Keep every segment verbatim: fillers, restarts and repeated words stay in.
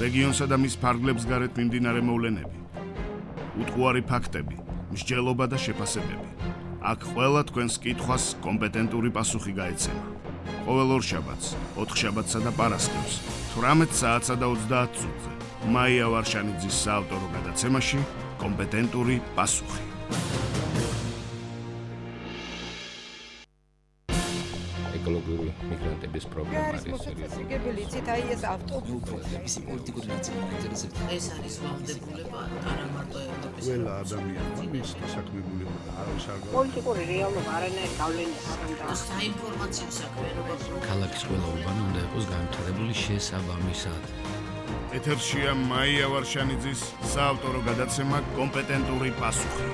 რეგიონსა და მის ფარგლებს გარეთ მიმდინარე მოვლენები, უტყუარი ფაქტები, მსჯელობა და შეფასებები. აქ ყველა თქვენს კითხვას კომპეტენტური პასუხი გაეცემა. ყოველ ორშაბათს, ოთხშაბათსა და პარასკევს, თვრამეტ საათსა და ოცდაათ წუთზე. მაია ვარშანიძის საავტორო გადაცემაში კომპეტენტური პასუხი. ეკოლოგიური მიგრანტების პრობლემა არის მოსაწესრიგებელი იცით აი ეს ავტობუსების პოლიტიკური ნაციონალიზაცია ეს არის ვალდებულება არა მარტო ევროპის ყველა ადამიანმა მისთა საქმებულება და არავის არ გავა პოლიტიკური რეალობა არანაირ გავლენას არ უნდა საინფორმაციო საქმიანობა ქალაქის ყველა უბანი უნდა იყოს განვითარებული შესაბამისად. ეთერშია მაია ვარშანიძის საავტორო გადაცემა კომპეტენტური პასუხი.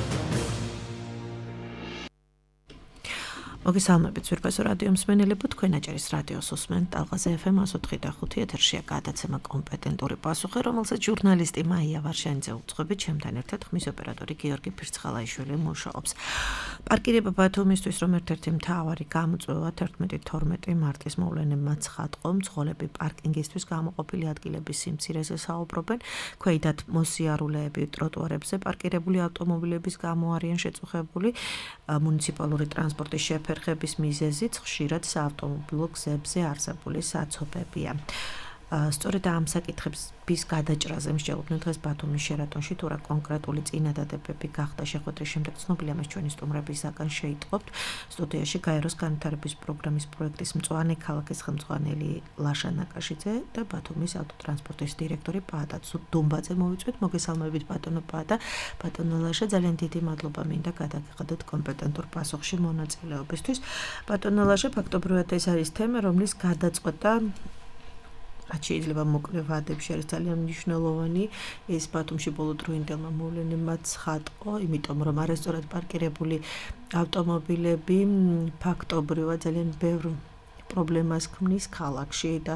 მოგესალმებით ძვირფასო რადიო მსმენელებო, თქვენ აჭარის რადიოს უსმენთ ტალღაზე ეფ ემ εκατო ოთხი და ხუთი ეთერშია გადაცემა კომპეტენტური პასუხი, რომელსაც ჟურნალისტი მაია ვარშანიძე უძღვებით, ჩემთან ერთად ხმის ოპერატორი გიორგი ფირცხალაიშვილი მუშაობს. პარკირება ბათუმისთვის, რომ ერთ-ერთი მთავარი გამოწვევა თერთმეტი თორმეტი მარტის მოვლენებმა ცხადყო, მძღოლები პარკინგისთვის გამოყოფილი ადგილების სიმცირეზე საუბრობენ, ქვეითად მოსიარულეები ტროტუარებზე პარკირებული ავტომობილების გამო არიან შეწუხებული, მუნიციპალური ტრანსპორტის შეფერხების მიზეზიც ხშირად საავტომობილო გზებზე არსებული საცობებია. სწორედ ამ საკითხების გადაჭრაზე მსჯელობდნენ დღეს ბათუმის შერატონში, თუ რა კონკრეტული წინადადებები გახდა შეხვედრის შემდეგ ცნობილია, მას ჩვენი სტუმრებისაგან შეიტყობთ. სტუდიაში გაეროს განვითარების პროგრამის პროექტის მწვანე ქალაქის ხელმძღვანელი ლაშა ნაკაშიძე და ბათუმის ავტოტრანსპორტის დირექტორი პაატა დუმბაძე მოვიწვით. მოგესალმებით ბატონო პაატა, ბატონო ლაშა, ძალიან დიდი მადლობა მინდა გადაგიხადოთ კომპეტენტურ პასუხში მონაწილეობისთვის. ბატონო ლაშა, ფაქტობრივად ეს არის თემა, რომლის გადაწყვეტა რაც შეიძლება მოკლე ვადებში არის ძალიან მნიშვნელოვანი. ეს ბათუმში ბოლო დროინდელმა მოვლენებმა ცხადყო, იმიტომ რომ არასწორად პარკირებული ავტომობილები ფაქტობრივად ძალიან ბევრ პრობლემას ქმნის ქალაქში და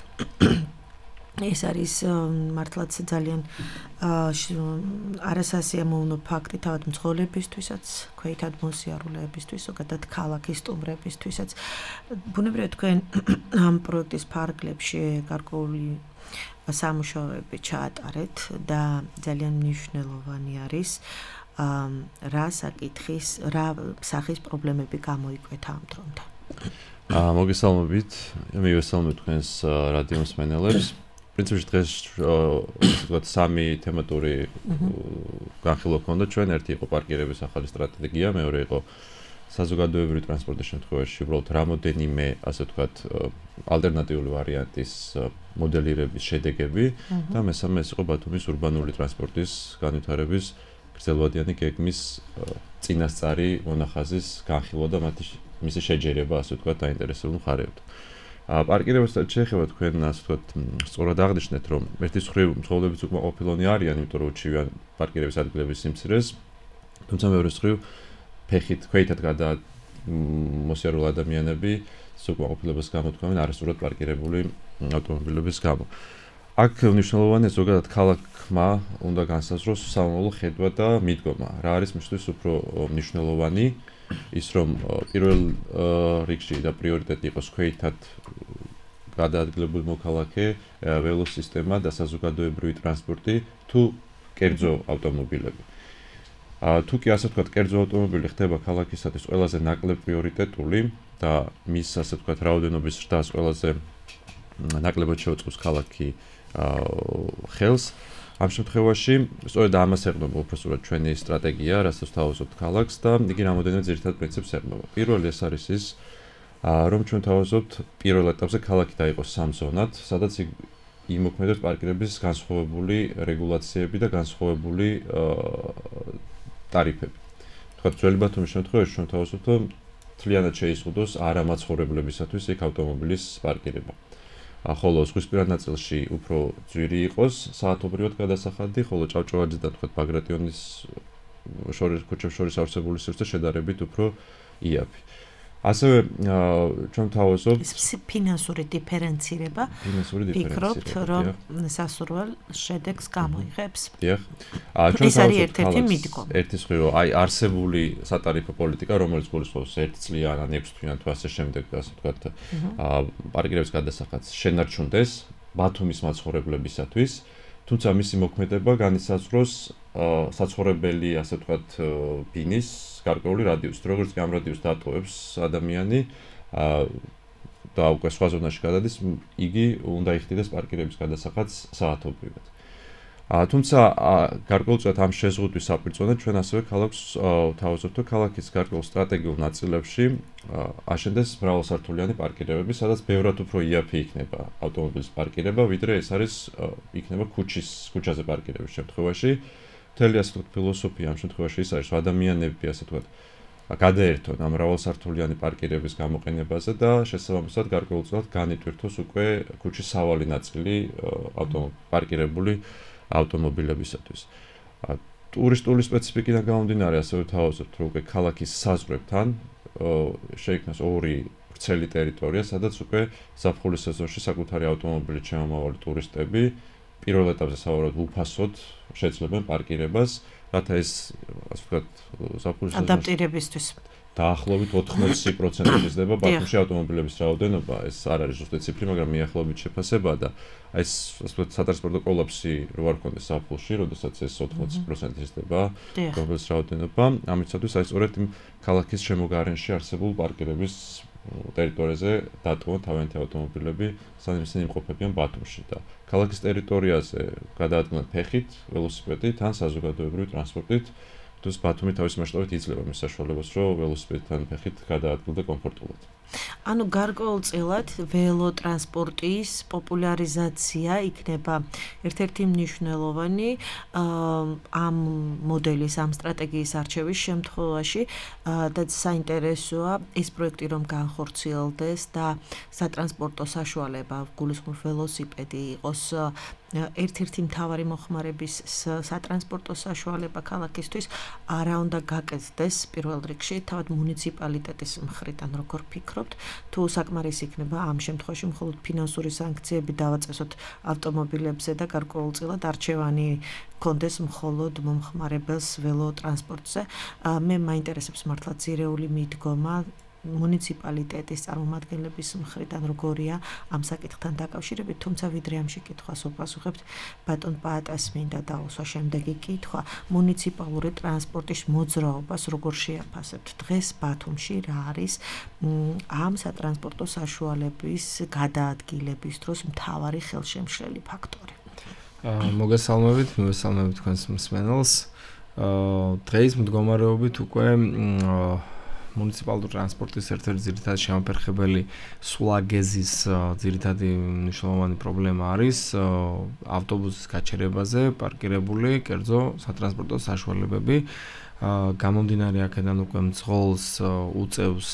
ეს არის მართლაც ძალიან არასასიამოვნო ფაქტი თავად მძღოლებისთვისაც, ქვეითად მოსიარულეებისთვის, ზოგადად ქალაქის სტუმრებისთვისაც. ბუნებრივად თქვენ ამ პროექტის ფარგლებში გარკვეული სამუშაოები ჩაატარეთ და ძალიან მნიშვნელოვანი არის რა საკითხის, რა სახის პრობლემები გამოიკვეთა ამ დრომდე. მოგესალმებით, მივესალმებ თქვენს რადიო მსმენელებს. პრინციპში დღეს ვთქვათ სამი თემატური განხილვა ჰქონდა ჩვენ. ერთი იყო პარკირების ახალი სტრატეგია, მეორე იყო საზოგადოებრივი ტრანსპორტის შემთხვევაში უბრალოდ რამოდენიმე, ასე ვთქვათ, ალტერნატიული ვარიანტის მოდელირების შედეგები და მესამე იყო ბათუმის ურბანული ტრანსპორტის განვითარების გრძელვადიანი გეგმის წინასწარი მონახაზის განხილვა და მათი მისი შეჯერება, ასე ვთქვათ, დაინტერესებულ მხარეებთან. პარკირებასთან შეეხება თქვენ, ასე ვთქვათ, სწორად აღნიშნეთ, რომ ერთის მხრივ მძღოლებიც უკმაყოფილონი არიან, იმიტომ რომ უჩივიან პარკირების ადგილების სიმცირეს, თუმცა მეორეს მხრივ ფეხით, ქვეითად გადა მოსიარულე ადამიანები უკმაყოფილებას გამოთქვამენ არასწორად პარკირებული ავტომობილების გამო. აქ მნიშვნელოვანია ზოგადად ქალაქმა უნდა განსაზღვროს სამომავლო ხედვა და მიდგომა. რა არის მისთვის უფრო მნიშვნელოვანი? ის რომ პირველ რიგში და პრიორიტეტი იყოს ქვეითად გადაადგილებული მოქალაქე, ველოსისტემა და საზოგადოებრივი ტრანსპორტი თუ კერძო ავტომობილები. თუ კი ასე ვთქვათ, კერძო ავტომობილი ხდება ქალაქისათვის ყველაზე ნაკლებ პრიორიტეტული და მის ასე ვთქვათ რაოდენობის ზრდას ყველაზე ნაკლებად შეუწყობს ქალაქი ხელს. ამ შემთხვევაში სწორედ ამას ეყრდნობა უბრალოდ ჩვენი სტრატეგია, რასაც თავაზობთ ქალაქს და იგი რამოდენიმე ძირითად პრინციპს ეყრდნობა. პირველი ეს არის ის, რომ ჩვენ თავაზობთ პირველ ეტაპზე ქალაქი დაიყოს სამ ზონად, სადაც იმოქმედებს პარკირების განსხვავებული რეგულაციები და განსხვავებული ტარიფები. თქვათ, ძველი ბათუმის შემთხვევაში ჩვენ თავაზობთ, რომ მთლიანად შეიზღუდოს არამაცხოვრებლებისათვის იქ ავტომობილის პარკირება. ხოლო ზღვისპირა ნაწილში უფრო ძვირი იყოს საათობრივად გადასახადი, ხოლო ჭავჭავაძიდან თქვათ ბაგრატიონის შორის ქუჩებს შორის არსებული სივრცე შედარებით უფრო იაფი. ასევე ჩვენ თავაზობთ ფინანსური დიფერენცირება. ფინანსური დიფერენცირება. ვფიქრობთ, რომ სასურველ შედეგს გამოიღებს. დიახ. ეს არის ერთ-ერთი მიდგომა. ერთის მხრივ, აი არსებული სატარიფო პოლიტიკა, რომელიც გულისხმობს ერთი წლიან ან ექვსი თვიან თუ ასე შემდეგ, ასე ვთქვათ, პარკირების გადასახადს შენარჩუნდეს ბათუმის მაცხოვრებლებისათვის, თუმცა მისი მოქმედება განისაზღვროს საცხოვრებელი, ასე ვთქვათ, ბინის გარკვეული რადიუსით. როგორც კი ამ რადიუსს დატოვებს ადამიანი და უკვე სხვა ზონაში გადადის, იგი უნდა იხდიდეს პარკირების გადასახადს საათობრივად. თუმცა გარკვეულწილად ამ შეზღუდვის საპირწონედ ჩვენ ასევე ქალაქს ვთავაზობთ, რომ ქალაქის გარკვეულ სტრატეგიულ ნაწილებში აშენდეს მრავალსართულიანი პარკირებები, სადაც ბევრად უფრო იაფი იქნება ავტომობილის პარკირება, ვიდრე ეს არის იქნება ქუჩის ქუჩაზე პარკირების შემთხვევაში. მთელი ასე ვთქვათ ფილოსოფია ამ შემთხვევაში ის არის, რომ ადამიანები ასე ვთქვათ გადაერთონ ამ მრავალსართულიანი პარკირების გამოყენებაზე და შესაბამისად გარკვეულწილად განიტვირთოს უკვე ქუჩის სავალი ნაწილი პარკირებული ავტომობილებისათვის. ტურისტული სპეციფიკიდან გამომდინარე ასევე ვთავაზობთ, რომ უკვე ქალაქის საზღვრებთან შეიქმნას ორი ვრცელი ტერიტორია, სადაც უკვე ზაფხულის სეზონში საკუთარი ავტომობილით შემომავალი ტურისტები პირველ ეტაპზე სავარაუდოდ უფასოდ შეძლებენ პარკირებას, რათა ეს ასე ვთქვათ ზაფხულის სეზონში ადაპტირებისთვის დაახლოებით ოთხმოცი პროცენტი იზრდება ბათუმში ავტომობილების რაოდენობა. ეს არ არის ზუსტი ციფრი, მაგრამ მიახლოებით შეფასებაა და ეს ასე ვთქვათ სატრანსპორტო კოლაფსი რო არ ქონდეს ზაფხულში, როდესაც ეს ოთხმოცი პროცენტი იზრდება ავტომობილის რაოდენობა, ამისათვის აი სწორედ იმ ქალაქის შემოგარენში არსებულ პარკირების ტერიტორიაზე დატოვონ თავიანთი ავტომობილები, სანამ ისინი იმყოფებიან ბათუმში და ქალაქის ტერიტორიაზე გადაადგილონ ფეხით, ველოსიპედით ან საზოგადოებრივი ტრანსპორტით. თუმცა ბათუმი თავის მასშტაბით იძლევა მის საშუალებას, რომ ველოსიპედთან ფეხით გადაადგილდე კომფორტულად. ანუ გარკვეულწილად ველოტრანსპორტის პოპულარიზაცია იქნება ერთ-ერთი მნიშვნელოვანი ამ მოდელის, ამ სტრატეგიის არჩევის შემთხვევაში და საინტერესოა ეს პროექტი რომ განხორციელდეს და სატრანსპორტო საშუალება, გულისხმობ ველოსიპედი იყოს ერთ-ერთი მთავარი მოხმარების სატრანსპორტო საშუალება ქალაქისთვის არა უნდა გაკეთდეს პირველ რიგში თავად მუნიციპალიტეტის მხრიდან როგორ ფიქრობთ თუ საკმარისი იქნება ამ შემთხვევაში მხოლოდ ფინანსური სანქციები დავაწესოთ ავტომობილებზე და გარკვეულწილად არჩევანი კონდეს მხოლოდ მომხმარებელს ველოტრანსპორტზე მე მაინტერესებს მართლა ძირეული მიდგომა მუნიციპალიტეტის წარმომადგენლების მხრიდან როგორია ამ საკითხთან დაკავშირებით, თუმცა ვიდრე ამ შეკითხვას უპასუხებთ, ბატონ პაატას მინდა დაუსვა შემდეგი კითხვა. მუნიციპალური ტრანსპორტის მოძრაობას როგორ შეაფასებთ? დღეს ბათუმში რა არის ამ სატრანსპორტო საშუალების გადაადგილების დროს მთავარი ხელშემშლელი ფაქტორი? მოგესალმებით, მოგესალმებით თქვენს მსმენელს. დღეს მდგომარეობით უკვე მუნიციპალური ტრანსპორტის ერთ-ერთი ძირითადი შემოფერხებელი სულაგეზის ძირითადი მნიშვნელოვანი პრობლემა არის ავტობუსის გაჩერებაზე პარკირებული კერძო სატრანსპორტო საშუალებები. გამომდინარე აქედან უკვე მძღოლს უწევს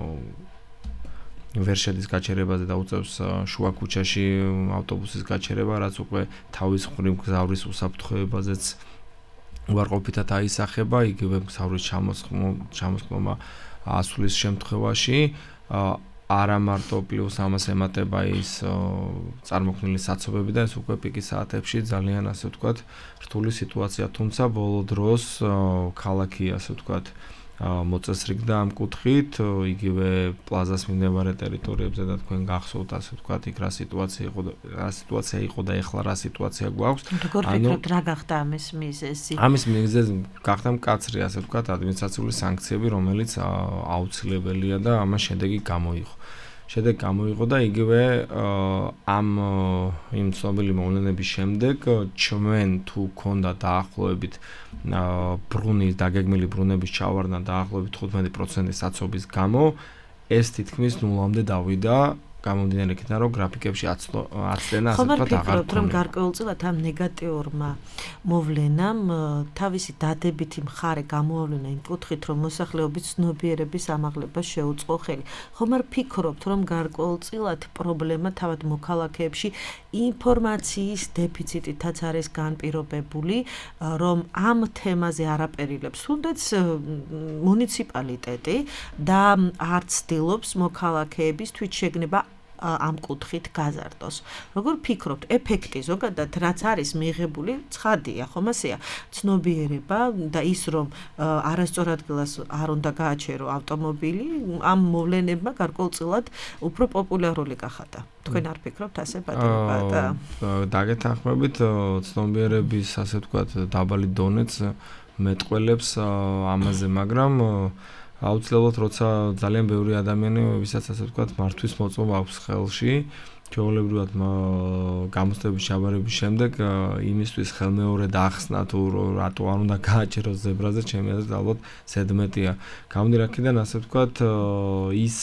ვერშედის გაჩერებაზე და უწევს შუა ქუჩაში ავტობუსის გაჩერება, რაც უკვე თავის მხრივ გზავრის უსაფრთხოებაზეც უარყოფითად აისახება, იგივე გზავრის ჩამოსხმობა ასვლის შემთხვევაში არა მარტო პლუს ამას ემატება ის წარმოქმნილი საცობები და ეს უკვე პიკის საათებში ძალიან ასე ვთქვათ რთული სიტუაცია, თუმცა ბოლო დროს ქალაქი ასე ვთქვათ მოწესრიგდა ამ კუთხით, იგივე პლაზას მიმდებარე ტერიტორიებზე და თქვენ გახსოვთ ასე ვთქვათ იქ რა სიტუაცია იყო და რა სიტუაცია იყო და ეხლა რა სიტუაცია გვაქვს. როგორ ფიქრობთ რა გახდა ამის მიზეზი? ამის მიზეზი გახდა მკაცრი ასე ვთქვათ ადმინისტრაციული სანქციები, რომელიც აუცილებელია და ამას შედეგი გამოიღო. შედეგი გამოიღო და იგივე ამ იმ ცნობილი მოვლენების შემდეგ ჩვენ თუ ქონდა დაახლოებით ბრუნის დაგეგმილი ბრუნების ჩავარდნა დაახლოებით თხუთმეტი პროცენტი საცობის გამო ეს თითქმის ნულამდე დავიდა გამომდინარე იქიდან რომ გრაფიკებში აცდენა ასე ვთქვათ აღარ ხომ არ ფიქრობთ რომ გარკვეულწილად ამ ნეგატიურმა მოვლენამ თავისი დადებითი მხარე გამოავლინა იმ კუთხით რომ მოსახლეობის ცნობიერების ამაღლება შეუწყო ხელი ხომ არ ფიქრობთ რომ გარკვეულწილად პრობლემა თავად მოქალაქეებში ინფორმაციის დეფიციტითაც არის განპირობებული რომ ამ თემაზე არაპირილებს თუნდაც მუნიციპალიტეტი და არ ცდილობს მოქალაქეების თვითშეგნება ამ კუთხით გაზარდოს. როგორ ფიქრობთ, ეფექტი ზოგადად რაც არის მიღებული, ცხადია, ხომ ასეა, ცნობიერება და ის რომ არასწორ ადგილას არ უნდა გააჩერო ავტომობილი, ამ მოვლენებმა გარკვეულწილად უფრო პოპულარული გახადა. თქვენ არ ფიქრობთ ასე პატარა? დაგეთანხმებით, ცნობიერების ასე ვთქვათ დაბალი დონეც მეტყველებს ამაზე, მაგრამ აუცილებლად როცა ძალიან ბევრი ადამიანი, ვისაც ასე ვთქვათ, მართვის მოწმობა აქვს ხელში, ჩვეულებრივად გამოცდების ჩაბარების შემდეგ იმისთვის ხელმეორედ ახსნა თუ რატო არ უნდა გააჩეროს ზებრაზე, ჩემი აზრით ალბათ ზედმეტია. გამომდინარე აქედან ასე ვთქვათ, ის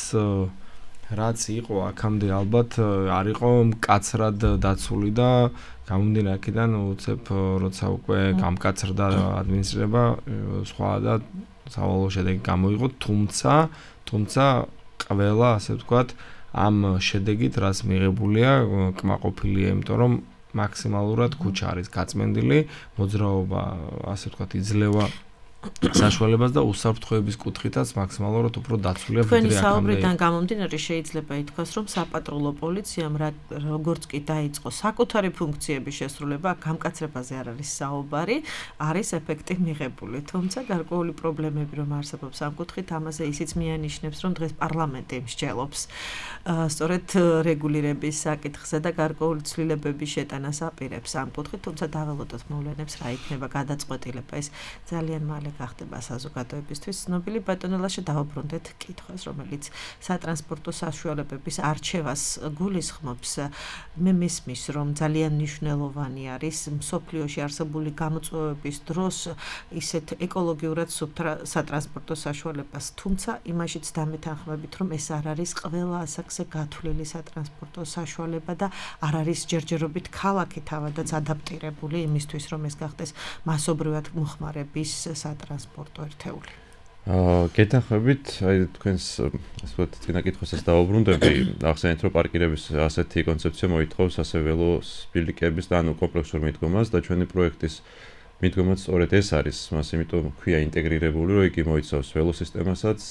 რაც იყო აქამდე ალბათ არ იყო მკაცრად დაცული და გამომდინარე აქედან უცებ როცა უკვე გამკაცრდა ადმინისტრება სხვა და სავალო შედეგი გამოიღო, თუმცა თუმცა ყველა ასე ვთქვათ ამ შედეგით რაც მიღებულია კმაყოფილია, იმიტომ რომ მაქსიმალურად ქუჩა არის გაწმენდილი, მოძრაობა ასე ვთქვათ იძლევა საშუალებას და უსაფრთხოების კუთხითაც მაქსიმალურად უფრო დაცულია ვიდრე აქამდე. თქვენი საუბრიდან გამომდინარე შეიძლება ითქვას, რომ საპატრულო პოლიციამ როგორც კი დაიწყო საკუთარი ფუნქციების შესრულება, გამკაცრებაზე არ არის საუბარი, არის ეფექტი მიღებული. თუმცა გარკვეული პრობლემები რომ არსებობს ამ კუთხით, ამაზე ისიც მიანიშნებს, რომ დღეს პარლამენტი მსჯელობს სწორედ რეგულირების საკითხზე და გარკვეული ცვლილებების შეტანას აპირებს ამ კუთხით, თუმცა დაველოდოთ მოვლენებს რა იქნება გადაწყვეტილება. ეს ძალიან მალე გახდება საზოგადოებისთვის ცნობილი. ბატონო ლაშა, დავუბრუნდეთ კითხვას, რომელიც სატრანსპორტო საშუალებების არჩევას გულისხმობს. მე მესმის, რომ ძალიან მნიშვნელოვანი არის მსოფლიოში არსებული გამოწვევების დროს ისეთ ეკოლოგიურად სატრანსპორტო საშუალებას, თუმცა იმაშიც დამეთანხმებით, რომ ეს არ არის ყველა ასაკზე გათვლილი სატრანსპორტო საშუალება და არ არის ჯერჯერობით ქალაქი თავადაც ადაპტირებული იმისთვის, რომ ეს გახდეს მასობრივად მოხმარების სატრანსპორტო ერთეული. აა გეთანხმებით, აი თქვენს ასე ვთქვათ, წინა კითხვასაც დავუბრუნდები, ახსენეთ რომ პარკირების ასეთი კონცეფცია მოითხოვს ასე ველოსიპედების და ანუ კომპლექსურ მიდგომას და ჩვენი პროექტის მიდგომაც სწორედ ეს არის, მას იმიტომ ქვია ინტეგრირებული, რომ იგი მოიცავს ველოსისტემასაც,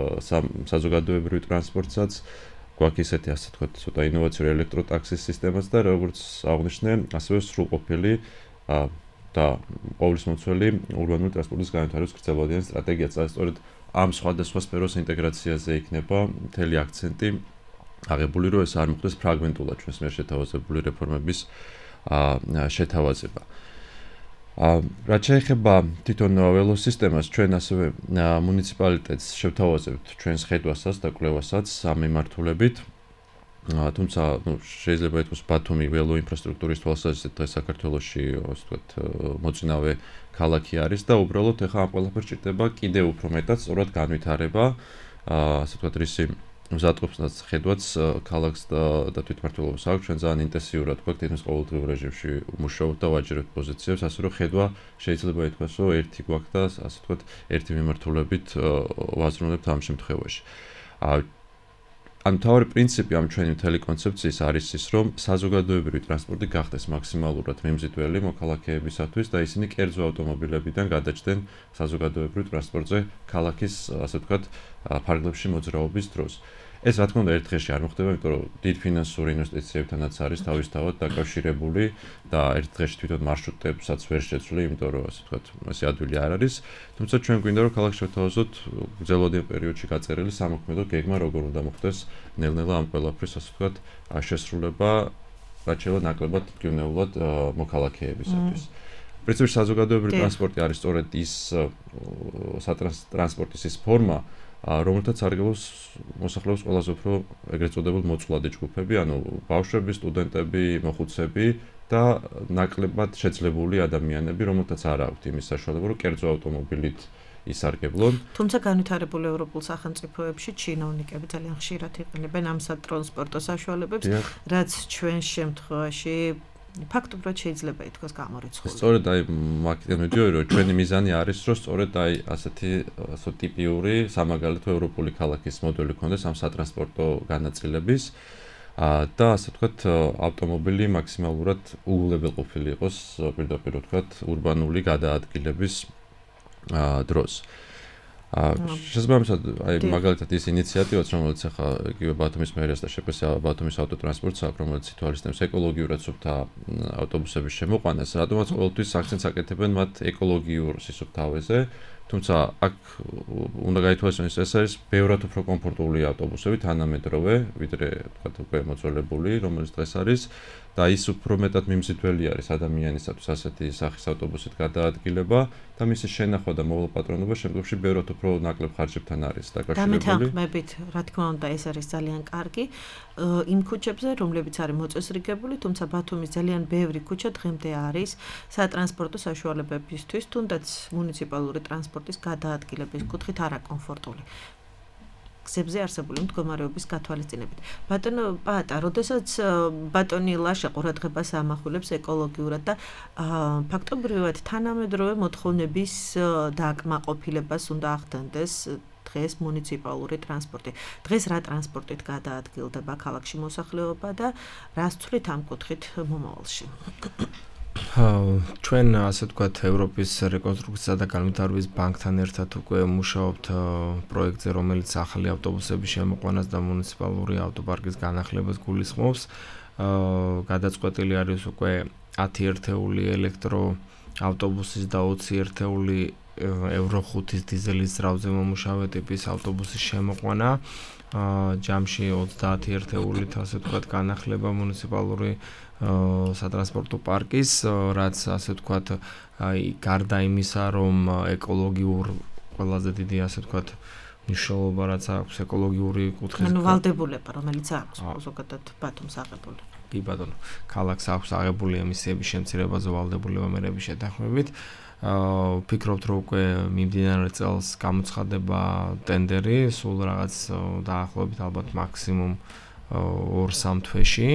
საზოგადოებრივ ტრანსპორტსაც, გვაქვს ისეთი ასე ვთქვათ, ცოტა ინოვაციური ელექტროტაქსის სისტემაც და როგორც აღნიშნე, ასევე სრულყოფილი აა და ყოვლისმომცველი ურბანული ტრანსპორტის განვითარების გრძელვადიანი სტრატეგიაც. სწორედ ამ სხვადასხვა სფეროს ინტეგრაციაზე იქნება მთელი აქცენტი აღებული, რომ ეს არ მოხდეს ფრაგმენტულად ჩვენს მიერ შეთავაზებული რეფორმების შეთავაზება. რაც შეეხება თვითონ ველოსისტემას, ჩვენ ასევე მუნიციპალიტეტს შევთავაზებთ ჩვენს ხედვასაც და კვლევასაც ამ მიმართულებით. თუმცა ნუ შეიძლება ითქვას ბათუმი ველო ინფრასტრუქტურის თვალსაზრისით დღეს საქართველოში ასე ვთქვათ მოწინავე ქალაქი არის და უბრალოდ ეხლა ამ ყველაფერს ჭირდება კიდევ უფრო მეტად სწორად განვითარება, ასე ვთქვათ რისი მზადყოფნას ხედვაც ქალაქს და თვითმმართველობას აქვს. ჩვენ ძალიან ინტენსიურად გვაქვს თითქმის ყოველდღიურ რეჟიმში მუშაობთ და ვაჭრებთ პოზიციებს, ასე რომ ხედვა შეიძლება ითქვას, რომ ერთი გვაქვს და ასე ვთქვათ ერთი მიმართულებით ვაზრუნებთ ამ შემთხვევაში. ან თავი პრინციპი ამ ჩვენი მთელი კონცეფციის არის ის, რომ საზოგადოებრივი ტრანსპორტი გახდეს მაქსიმალურად მიმზიდველი მოქალაქეებისათვის და ისინი კერძო ავტომობილებიდან გადაჭდნენ საზოგადოებრივ ტრანსპორტზე ქალაქის, ასე ვთქვათ, ფარგლებში მოძრაობის დროს. ეს რა თქმა უნდა ერთ დღეში არ მოხდება, იმიტომ რომ დიდ ფინანსური ინვესტიციებთანაც არის თავისთავად დაკავშირებული და ერთ დღეში თვითონ მარშრუტებსაც ვერ შეცვლი, იმიტომ რომ ასე ვთქვათ, ეს ადვილი არ არის. თუმცა ჩვენ გვინდა რომ ქალაქში შევთავაზოთ გრძელვადიან პერიოდში გაწერილი სამოქმედო გეგმა, როგორ უნდა მოხდეს ნელ-ნელა ამ ყველაფრის, ასე ვთქვათ, შესრულება, რაც შეიძლება ნაკლებად მტკივნეულად მოქალაქეებისათვის. პრინციპში საზოგადოებრივი ტრანსპორტი არის სწორედ ის სატრანსპორტის ის ფორმა, რომელთაც სარგებლობს მოსახლეობის ყველაზე უფრო ეგრეთ წოდებულ მოწყვლადი ჯგუფები, ანუ ბავშვები, სტუდენტები, მოხუცები და ნაკლებად შეძლებული ადამიანები, რომელთაც არ აქვთ იმის საშუალება, რომ კერძო ავტომობილით ისარგებლონ. თუმცა განვითარებულ ევროპულ სახელმწიფოებში ჩინოვნიკები ძალიან ხშირად იყენებენ ამ სატრანსპორტო საშუალებებს, რაც ჩვენ შემთხვევაში ფაქტობრივად შეიძლება ითქვას გამორიცხული. სწორედ აი მაგიდან მიდიოდი, რომ ჩვენი მიზანი არის, რომ სწორედ აი ასეთი ასო ტიპიური სამაგალითო ევროპული ქალაქის მოდელი ქონდეს ამ სატრანსპორტო განაწილების და ასე ვთქვათ, ავტომობილი მაქსიმალურად უუღლებელყოფილი იყოს პირდაპირ ვთქვათ, ურბანული გადაადგილების დროს. აა შესაბამისად, აი მაგალითად ის ინიციატივაც, რომელიც ახლა იგივე ბათუმის მერიას და შეფასება ბათუმის ავტოტრანსპორტს აქვს, რომელიც ითვალისწინებს ეკოლოგიურად სუფთა ავტობუსების შემოყვანას, რადგანაც ყოველთვის აქცენტს აკეთებენ მათ ეკოლოგიურ სისუფთავეზე. თუმცა აქ უნდა გაითვალისწინოს, ეს არის ბევრად უფრო კომფორტული ავტობუსები თანამედროვე, ვიდრე თქვათ უკვე მოძველებული, რომელიც დღეს არის და ის უფრო მეტად მიმზიდველი არის ადამიანისათვის ასეთი სახის ავტობუსით გადაადგილება და მისი შენახვა და მოვლა-პატრონობა შემდგომში ბევრად უფრო ნაკლებ ხარჯებთან არის დაკავშირებული. დამეთანხმებით, რა თქმა უნდა, ეს არის ძალიან კარგი იმ ქუჩებზე, რომლებიც არის მოწესრიგებული, თუმცა ბათუმის ძალიან ბევრი ქუჩა დღემდე არის სატრანსპორტო საშუალებებისთვის, თუნდაც მუნიციპალური ტრანსპორტის გადაადგილების კუთხით არაკომფორტული. გზებზე არსებული მდგომარეობის გათვალისწინებით. ბატონო პატა, როდესაც ბატონი ლაშა ყურადღებას ამახვილებს ეკოლოგიურად და ფაქტობრივად თანამედროვე მოთხოვნების დააკმაყოფილებას უნდა ახდენდეს დღეს მუნიციპალური ტრანსპორტი. დღეს რა ტრანსპორტით გადაადგილდება ქალაქში მოსახლეობა და რას ცვლით ამ კუთხით მომავალში? ჩვენ ასე ვთქვათ ევროპის რეკონსტრუქცია და განვითარების ბანკთან ერთად უკვე მუშაობთ პროექტზე, რომელიც ახალი ავტობუსების შემოყვანას და მუნიციპალური ავტოპარკის განახლებას გულისხმობს. გადაწყვეტილი არის უკვე ათი ერთეული ელექტრო ავტობუსის და ოცი ერთეული ევრო ხუთის დიზელის ძრავზე მომუშავე ტიპის ავტობუსის შემოყვანა. ჯამში ოცდაათი ერთეულით ასე ვთქვათ განახლება მუნიციპალური სატრანსპორტო პარკის, რაც ასე ვთქვათ, აი გარდა იმისა, რომ ეკოლოგიურ ყველაზე დიდი ასე ვთქვათ მნიშვნელობა რაც აქვს ეკოლოგიური კუთხით. ანუ ვალდებულება, რომელიც აქვს ზოგადად ბათუმს აღებული. კი ბატონო, ქალაქს აქვს აღებული ემისიების შემცირებაზე ვალდებულება მერების შეთანხმებით. აა ვფიქრობთ, რომ უკვე მიმდინარე წელს გამოცხადება ტენდერი, სულ რაღაც დაახლოებით ალბათ მაქსიმუმ ორ სამ თვეში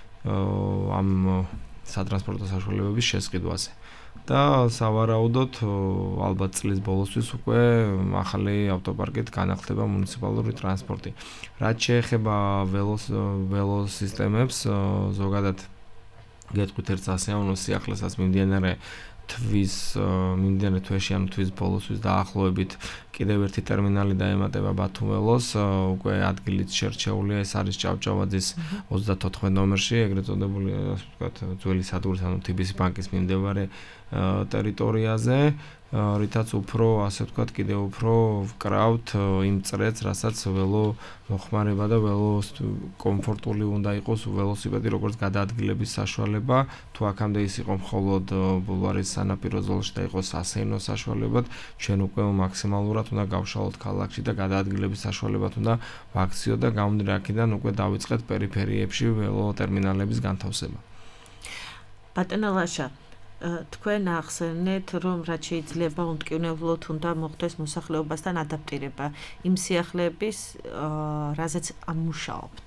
ამ სატრანსპორტო საშუალებების შესყიდვაზე. და სავარაუდოდ ალბათ წლის ბოლოსთვის უკვე ახალი ავტოპარკით განახლდება მუნიციპალური ტრანსპორტი. რაც შეეხება ველოს ველოსისტემებს, ზოგადად გეტყვით ერთ სასიამოვნო სიახლესაც მიმდინარე თვის მიმდინარე თვეში, ანუ თვის ბოლოსთვის დაახლოებით კიდევ ერთი ტერმინალი დაემატება ბათუმ ველოს, უკვე ადგილიც შერჩეულია, ეს არის ჭავჭავაძის ოცდათოთხმეტ ნომერში, ეგრეთ წოდებული, ასე ვთქვათ, ძველი სადგურის, ანუ თი ბი ეს ბანკის მიმდებარე ტერიტორიაზე, რითაც უფრო, ასე ვთქვათ, კიდევ უფრო ვკრავთ იმ წრეც, რასაც ველო მოხმარება და ველო კომფორტული უნდა იყოს ველოსიპედი, როგორც გადაადგილების საშუალება, თუ აქამდე ის იყო მხოლოდ ბულვარის სანაპირო ზოლში და იყოს ასეინო საშუალებად, ჩვენ უკვე მაქსიმალურად უნდა გავშალოთ ქალაქში და გადაადგილების საშუალებად უნდა ვაქციოთ და გამომდინარე აქედან უკვე დავიწყეთ პერიფერიებში ველო ტერმინალების განთავსება. ბატონო ლაშა, თქვენ ახსენეთ, რომ რაც შეიძლება უმტკივნევლად უნდა მოხდეს მოსახლეობასთან ადაპტირება იმ სიახლეების, რაზეც ამუშაობთ.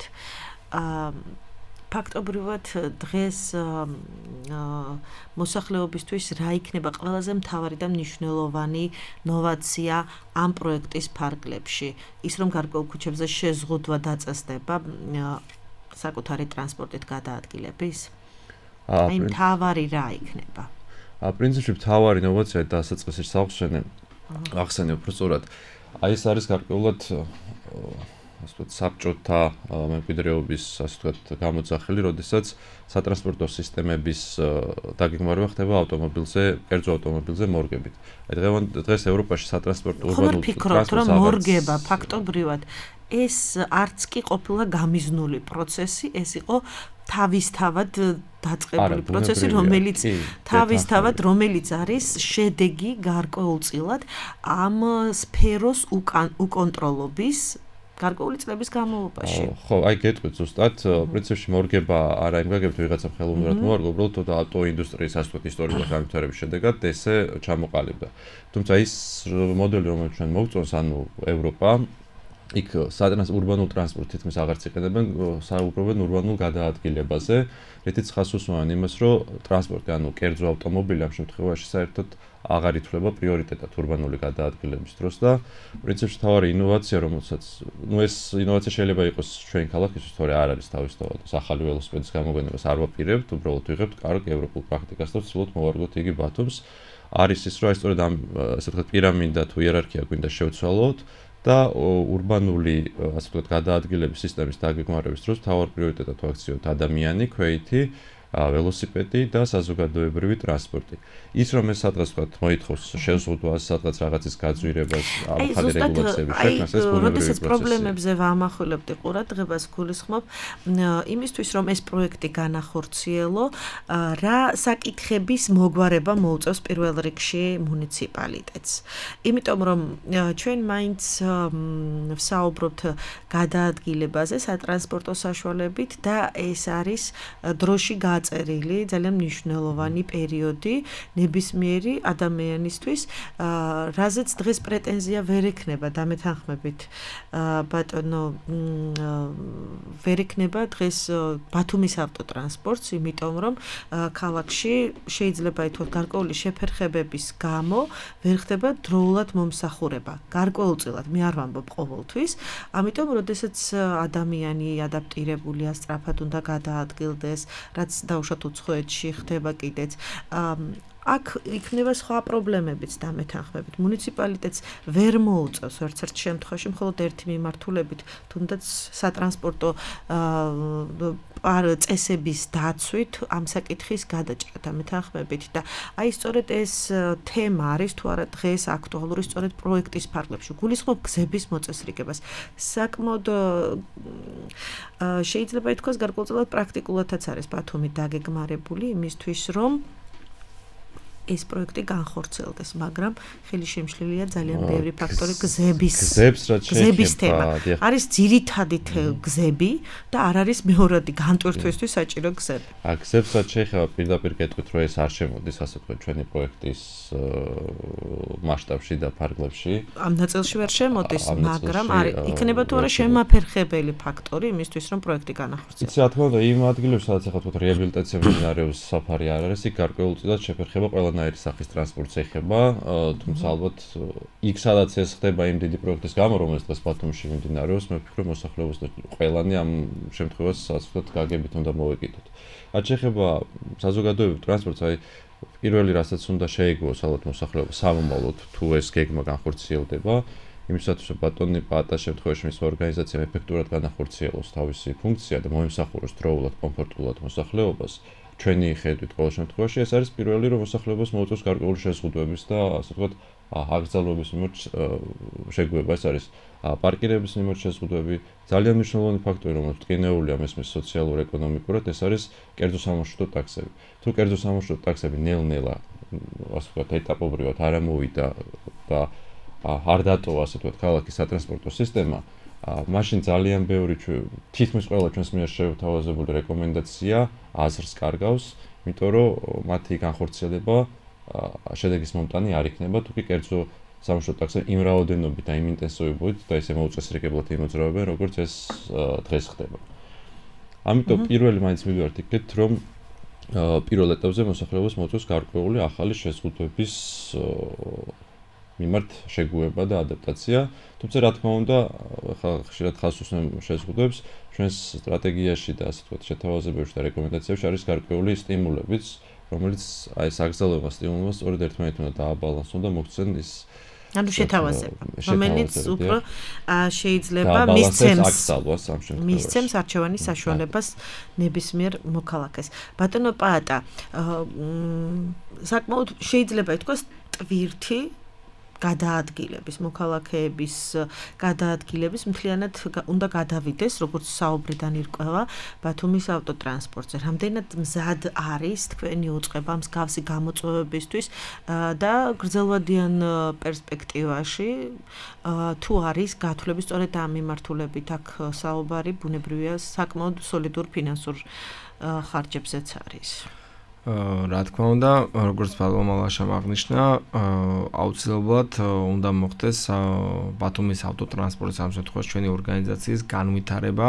ფაქტობრივად დღეს მოსახლეობისთვის რა იქნება ყველაზე მთავარი და მნიშვნელოვანი ნოვაცია ამ პროექტის ფარგლებში? ის რომ გარკვეულ ქუჩებზე შეზღუდვა დაწესდება საკუთარი ტრანსპორტით გადაადგილების? აი მთავარი რა იქნება? პრინციპში მთავარი ნოვაცია და დასაწყისში საახსენე ახსენე უფრო სწორად. აი ეს არის გარკვეულად ასე ვთქვათ საბჭოთა მემკვიდრეობის ასე ვთქვათ გამოძახილი, როდესაც სატრანსპორტო სისტემების დაგეგმარება ხდება ავტომობილზე, კერძო ავტომობილზე მორგებით. აი დღეს ევროპაში სატრანსპორტო ურბანულ ტრანსპორტს რომ მორგება ფაქტობრივად ეს არც კი ყოფილა გამიზნული პროცესი, ეს იყო თავისთავად დაწყებული პროცესი, რომელიც თავისთავად რომელიც არის შედეგი გარკვეულწილად ამ სფეროს უკონტროლობის გარკვეული წლების განმავლობაში. ხო, აი გეტყვით ზუსტად, პრინციპში მორგება არა იმ გაგებით ვიღაცა ხელოვნურად მოარგო, უბრალოდ ავტოინდუსტრიის ასე ვთქვათ ისტორიულ განვითარების შედეგად ესე ჩამოყალიბდა. თუმცა ის მოდელი, რომელიც ჩვენ მოვწონს, ანუ ევროპა იქ სატრანსპორტ ურბანულ ტრანსპორტით თითქმის აღარც იყენებენ, საუბრობენ ურბანულ გადაადგილებაზე, რითიც ხას უსვამენ იმას, რომ ტრანსპორტი, ანუ კერძო ავტომობილი ამ შემთხვევაში საერთოდ აღარ ითვლება პრიორიტეტად ურბანული გადაადგილების დროს და პრინციპში თავარი ინოვაცია, რომელსაც, ну ეს ინოვაცია შეიძლება იყოს ჩვენ ქალაქისთვის, თორე არ არის თავისთავად ახალი ველოსიპედის გამოყენებას არ ვაპირებთ, უბრალოდ ვიღებთ კარგ ევროპულ პრაქტიკას და ვცდილობთ მოვარგოთ იგი ბათუმს. არის ის, რომ აი სწორედ ამ ასე ვთქვათ პირამიდა თუ იერარქია გვინდა შევცვალოთ და ურბანული ასე ვთქვათ გადაადგილების სისტემის დაგეგმარების დროს თავარ პრიორიტეტად ვაქციოთ ადამიანი, ქვეითი, ველოსიპედი და საზოგადოებრივი ტრანსპორტი. ის რომ ეს სადღაც ვთქვათ მოითხოვს შეზღუდვას, სადღაც რაღაცის გაძვირებას, ახალი რეგულაციების შექმნას, ეს ბუნებრივი პროცესია. პროცესია. პრობლემებზე ვამახვილებდი ყურადღებას, გულისხმობ იმისთვის, რომ ეს პროექტი განახორციელო, რა საკითხების მოგვარება მოუწევს პირველ რიგში მუნიციპალიტეტს. იმიტომ რომ ჩვენ მაინც ვსაუბრობთ გადაადგილებაზე სატრანსპორტო საშუალებით და ეს არის დროში გაწერილი ძალიან მნიშვნელოვანი პერიოდი ნებისმიერი ადამიანისთვის, რაზეც დღეს პრეტენზია ვერ ექნება დამეთანხმებით ბატონო ვერ ექნება დღეს ბათუმის ავტოტრანსპორტს, იმიტომ რომ ქალაქში შეიძლება ითქვათ გარკვეული შეფერხებების გამო ვერ ხდება დროულად მომსახურება. გარკვეულწილად მე არ ვამბობ ყოველთვის, ამიტომ როდესაც ადამიანი ადაპტირებულია სწრაფად უნდა გადაადგილდეს, რაც დაუშვათ უცხოეთში ხდება კიდეც. აქ იქნება სხვა პრობლემებიც დამეთანხმებით. მუნიციპალიტეტს ვერ მოუწევს ერთ-ერთ შემთხვევაში მხოლოდ ერთი მიმართულებით, თუნდაც სატრანსპორტო წესების დაცვით ამ საკითხის გადაჭრა დამეთანხმებით და აი სწორედ ეს თემა არის თუ არა დღეს აქტუალური სწორედ პროექტის ფარგლებში. გულისხმობ გზების მოწესრიგებას. საკმაოდ შეიძლება ითქვას გარკვეულწილად პრაქტიკულადაც არის ბათუმი დაგეგმარებული იმისთვის, რომ ეს პროექტი განხორციელდეს, მაგრამ ხელი შემშლილია ძალიან ბევრი ფაქტორი გზების გზების თემა. არის ძირითადი გზები და არ არის მეორადი განტვირთვისთვის საჭირო გზები. აქ გზებს რაც შეეხება პირდაპირ გეტყვით, რომ ეს არ შემოდის, ასე ვთქვათ, ჩვენი პროექტის მასშტაბში და ფარგლებში. ამ ნაწილში ვერ შემოდის, მაგრამ არის იქნება თუ არა შემაფერხებელი ფაქტორი იმისთვის, რომ პროექტი განახორციელდეს. იცი რა თქმა უნდა, იმ ადგილებში, სადაც ახლა ვთქვათ, რეაბილიტაცია მიმდინარეობს საფარი არ არის, იქ გარკვეულწილად შეფერხება ყველანაირი სახის ტრანსპორტს ეხება, თუმცა ალბათ იქ სადაც ეს ხდება იმ დიდი პროექტის გამო, რომელიც დღეს ბათუმში მიმდინარეობს, მე ვფიქრობ მოსახლეობას ყველანი ამ შემთხვევას ასე ვთქვათ გაგებით უნდა მოვეკიდოთ. რაც შეეხება საზოგადოებრივ ტრანსპორტს, აი პირველი რასაც უნდა შეეგუოს ალბათ მოსახლეობა სამომავლოდ თუ ეს გეგმა განხორციელდება, იმისათვის რომ ბატონი პატას შემთხვევაში მის ორგანიზაციამ ეფექტურად განახორციელოს თავისი ფუნქცია და მოემსახუროს დროულად, კომფორტულად მოსახლეობას. ჩვენი ხედვით ყოველ შემთხვევაში ეს არის პირველი რომ მოსახლეობას მოუწევს გარკვეული შეზღუდვების და ასე ვთქვათ აგრძელების მიმართ შეგუება. ეს არის პარკირების მიმართ შეზღუდვები, ძალიან მნიშვნელოვანი ფაქტორი, რომელიც ტკინეულია მესმის სოციალურ-ეკონომიკურად, ეს არის კერძო სამარშრუტო ტაქსები. თუ კერძო სამარშრუტო ტაქსები ნელ-ნელა ასე ვთქვათ ეტაპობრივად არ ამოვიდა და არ დატოვა ასე ვთქვათ ქალაქის სატრანსპორტო სისტემა, მაშინ ძალიან ბევრი თითქმის ყველა ჩვენს მიერ შევთავაზებული რეკომენდაცია აზრს კარგავს, იმიტომ რომ მათი განხორციელება შედეგის მომტანი არ იქნება, თუ კი კერძო სამარშრუტო ტაქსები იმ რაოდენობით და იმ ინტენსივობით და ისე მოუწესრიგებლად იმოძრავებენ, როგორც ეს დღეს ხდება. ამიტომ პირველი მაინც მივიდივართ იქით, რომ პირველ ეტაპზე მოსახლეობას მოუწევს გარკვეული ახალი შეზღუდვების მიმართ შეგუება და ადაპტაცია, თუმცა რა თქმა უნდა, ხა ხშირად ხაზს უსვამენ შეზღუდვებს, ჩვენს სტრატეგიაში და ასე ვთქვათ შეთავაზებებში და რეკომენდაციებში არის გარკვეული სტიმულებიც, რომელიც აი ეს აგზავნება სტიმულებას სწორედ ერთმანეთთან უნდა დააბალანსონ და მოგცენ ის ანუ შეთავაზება, რომელიც უფრო შეიძლება მისცემს მისცემს არჩევანის საშუალებას ნებისმიერ მოქალაქეს. ბატონო პაატა, საკმაოდ შეიძლება ითქვას ტვირთი გადაადგილების, მოქალაქეების გადაადგილების მთლიანად უნდა გადავიდეს, როგორც საუბრიდან ირკვევა ბათუმის ავტოტრანსპორტზე. რამდენად მზად არის თქვენი უწყება მსგავსი გამოწვევებისთვის და გრძელვადიან პერსპექტივაში თუ არის გათვლების სწორედ ამ მიმართულებით აქ საუბარი, ბუნებრივია საკმაოდ სოლიდურ ფინანსურ ხარჯებზეც არის. რა თქმა უნდა, როგორც ბატონმა ლაშამ აღნიშნა, აუცილებლად უნდა მოხდეს ბათუმის ავტოტრანსპორტის ამ შემთხვევაში ჩვენი ორგანიზაციის განვითარება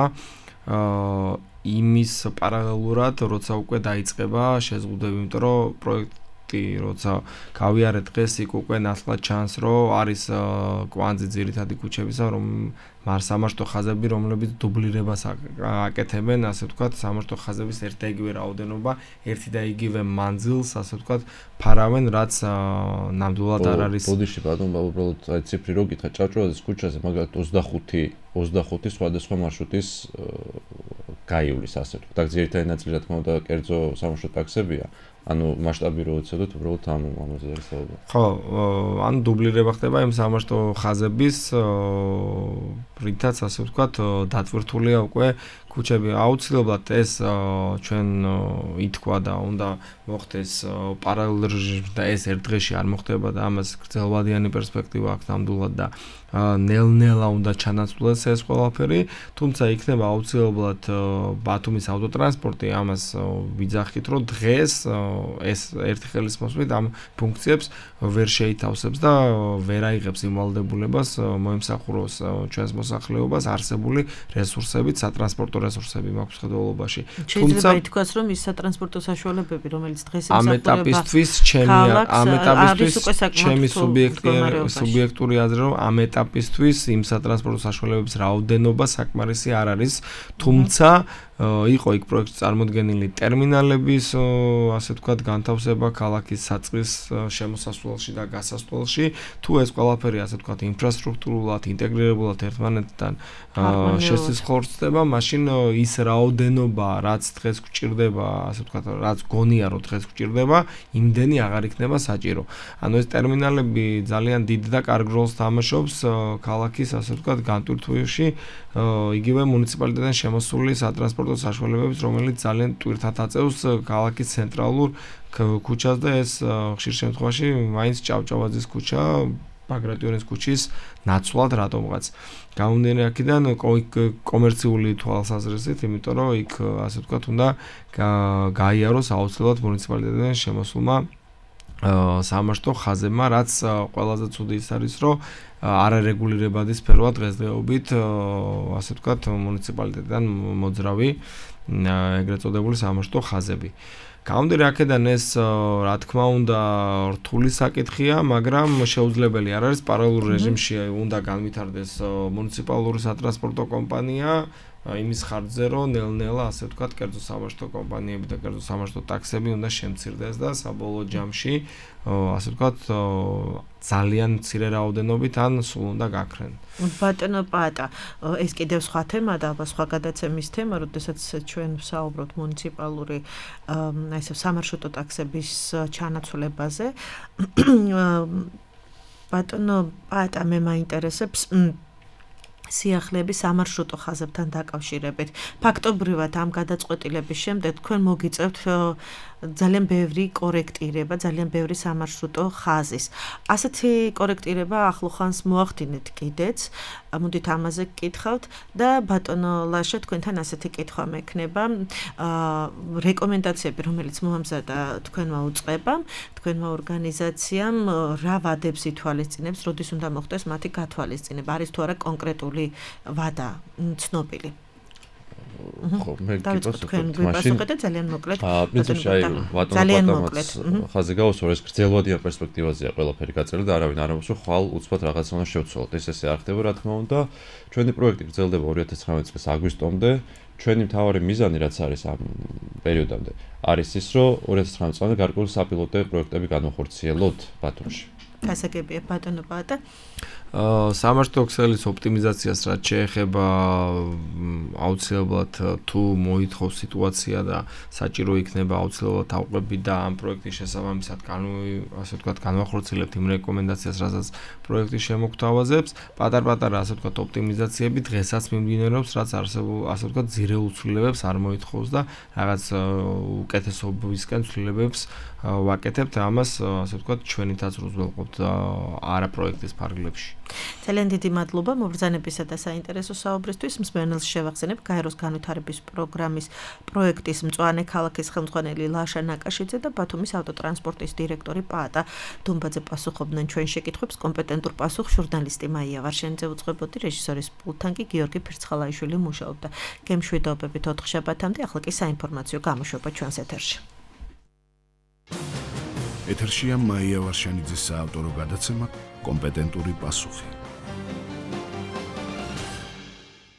იმის პარალელურად, როცა უკვე დაიწყება შეზღუდვები, იმიტომ რომ პროექტი როცა გავიარეთ დღეს იქ უკვე ნათლად ჩანს, რომ არის კვანძი ძირითადი ქუჩებისა, რომ სამარშტო ხაზები, რომლებიც დუბლირებას აკეთებენ, ასე ვთქვათ, სამარშტო ხაზების ერთ და იგივე რაოდენობა, ერთი და იგივე მანძილს, ასე ვთქვათ, ფარავენ, რაც ნამდვილად არ არის. ბოდიში ბატონო, უბრალოდ აი ციფრი რო გითხრა, ჭავჭავაძის ქუჩაზე მაგალითად ოცდახუთი ოცდახუთი სხვადასხვა მარშრუტის გაივლის, ასე ვთქვათ. აქ ძირითადი ნაწილი რა თქმა უნდა კერძო სამარშრუტო ტაქსებია. ანუ მასშტაბი რო უცადოთ, უბრალოდ ამ ამაზე არის საუბარი. ხო, ანუ დუბლირება ხდება იმ სამარშტო ხაზების, რითაც ასე ვთქვათ, დატვირთულია უკვე ქუჩები. აუცილებლად ეს ჩვენ ითქვა და უნდა მოხდეს პარალელ რეჟიმში და ეს ერთ დღეში არ მოხდება და ამას გრძელვადიანი პერსპექტივა აქვს ნამდვილად და ნელ-ნელა უნდა ჩანაცვლოს ეს ყველაფერი, თუმცა იქნება აუცილებლად ბათუმის ავტოტრანსპორტი ამას ვიძახით, რომ დღეს ეს ერთი ხელისმოსვლით ამ ფუნქციებს ვერ შეითავსებს და ვერ აიღებს იმ ვალდებულებას მოიმსახუროს ჩვენს მოსახლეობას არსებული რესურსებით, სატრანსპორტო რესურსები მაქვს ხედველობაში. თუმცა ითქვას, რომ ის სატრანსპორტო საშუალებები, რომელიც დღეს ამ ეტაპისთვის ჩემი ამ ეტაპისთვის ჩემი სუბიექტური აზრი რომ ამ ეტაპისთვის იმ სატრანსპორტო საშუალებების რაოდენობა საკმარისი არ არის, თუმცა იყო იქ პროექტში წარმოდგენილი ტერმინალების, ასე ვთქვათ, განთავსება ქალაქის საწყის შემოსასვლელში და გასასვლელში, თუ ეს ყველაფერი, ასე ვთქვათ, ინფრასტრუქტურულად ინტეგრირებულად ერთმანეთთან შესაძლებლობა, მაშინ ის რაოდენობა, რაც დღეს გვჭირდება, ასე ვთქვათ, რაც გონია, რომ დღეს გვჭირდება, იმდენი აღარ იქნება საჭირო. ანუ ეს ტერმინალები ძალიან დიდ და კარგ როლს თამაშობს ქალაქის, ასე ვთქვათ, განტვირთვაში, იგივე მუნიციპალიტეტიდან შემოსული სატრანსპორტო საშუალებების, რომელიც ძალიან ტვირთად აწევს ქალაქის ცენტრალურ ქუჩას და ეს ხშირ შემთხვევაში მაინც ჭავჭავაძის ქუჩა, ბაგრატიონის ქუჩის ნაცვლად რატომღაც. გამომდინარე აქედან კომერციული თვალსაზრისით, იმიტომ რომ იქ, ასე ვთქვათ, უნდა გაიაროს აუცილებლად მუნიციპალიტეტიდან შემოსულმა სამარშტო ხაზებმა, რაც ყველაზე ცუდი ის არის, რომ არარეგულირებადი სფეროა დღესდღეობით, ასე ვთქვათ, მუნიციპალიტეტიდან მოძრავი ეგრეთ წოდებული სამარშტო ხაზები. გამომდინარე აქედან ეს, რა თქმა უნდა, რთული საკითხია, მაგრამ შეუძლებელი არ არის პარალელურ რეჟიმში უნდა განვითარდეს მუნიციპალური სატრანსპორტო კომპანია იმის ხარჯზე, რომ ნელ-ნელა, ასე ვთქვათ, კერძო სამარშტო კომპანიები და კერძო სამარშტო ტაქსები უნდა შემცირდეს და საბოლოო ჯამში, ასე ვთქვათ, ძალიან მცირე რაოდენობით ან სულ უნდა გაქრენ. ბატონო პაატა, ეს კიდევ სხვა თემა და ალბათ სხვა გადაცემის თემა, როდესაც ჩვენ ვსაუბრობთ მუნიციპალური ესე სამარშრუტო ტაქსების ჩანაცვლებაზე. ბატონო პაატა, მე მაინტერესებს სიახლეების სამარშრუტო ხაზებთან დაკავშირებით. ფაქტობრივად ამ გადაწყვეტილების შემდეგ თქვენ მოგიწევთ ძალიან ბევრი კორექტირება, ძალიან ბევრი სამარშრუტო ხაზის. ასეთი კორექტირება ახლოხანს მოახდინეთ კიდეც. მოდით ამაზე გკითხავთ და ბატონო ლაშა, თქვენთან ასეთი კითხვა მექნება. რეკომენდაციები, რომელიც მოამზადა თქვენმა უწყებამ, თქვენმა ორგანიზაციამ, რა ვადებს ითვალისწინებს, როდის უნდა მოხდეს მათი გათვალისწინება? არის თუ არა კონკრეტული ვადა ცნობილი? ხო, მე გითხოს თქვენ გვიპასუხეთ და ძალიან მოკლედ. აა, პრინციპში აი ძალიან მოკლედ. ხაზე გავუსვარ, ეს გრძელვადიან პერსპექტივაზეა ყველაფერი გაწერილი და არავინ არ ამბობს, რომ ხვალ უცბად რაღაცა უნდა შევცვალოთ. ეს ესე არ ხდება, რა თქმა უნდა. ჩვენი პროექტი გრძელდება ორი ათას ცხრამეტი წლის აგვისტომდე. ჩვენი მთავარი მიზანი რაც არის ამ პერიოდამდე, არის ის, რომ ორი ათას ცხრამეტი წლამდე გარკვეული საპილოტო პროექტები განვახორციელოთ ბათუმში. გასაგებია ბატონო პაატა. სამარშრუტო ქსელის ოპტიმიზაციას რაც შეეხება აუცილებლად თუ მოითხოვს სიტუაცია და საჭირო იქნება აუცილებლად ავყვები და ამ პროექტის შესაბამისად ასე ვთქვათ განვახორციელებთ იმ რეკომენდაციას, რასაც პროექტი შემოგთავაზებს. პატარ-პატარა ასე ვთქვათ ოპტიმიზაციები დღესაც მიმდინარეობს, რაც არსებულ ასე ვთქვათ ძირეულ ცვლილებებს არ მოითხოვს და რაღაც უკეთესობისკენ ცვლილებებს ვაკეთებთ. ამას ასე ვთქვათ ჩვენითაც უზრუნველყოფთ არა პროექტის ფარგლებში. ძალიან დიდი მადლობა მობრძანებისა და საინტერესო საუბრისთვის. მსმენელს შევახსენებ გაეროს განვითარების პროგრამის პროექტის მწვანე ქალაქის ხელმძღვანელი ლაშა ნაკაშიძე და ბათუმის ავტოტრანსპორტის დირექტორი პაატა დუმბაძე პასუხობდნენ ჩვენ შეკითხვებს. კომპეტენტურ პასუხს ჟურნალისტი მაია ვარშენიძე უძღვებოდი, რეჟისორის პულტთან კი გიორგი ფირცხალაიშვილი მუშაობდა. გემშვიდობებით ოთხ შაბათამდე, ახლა კი საინფორმაციო გამოშვება ჩვენს ეთერში. ეთერშია მაია ვარშენიძის საავტორო გადაცემა კომპეტენტური პასუხი.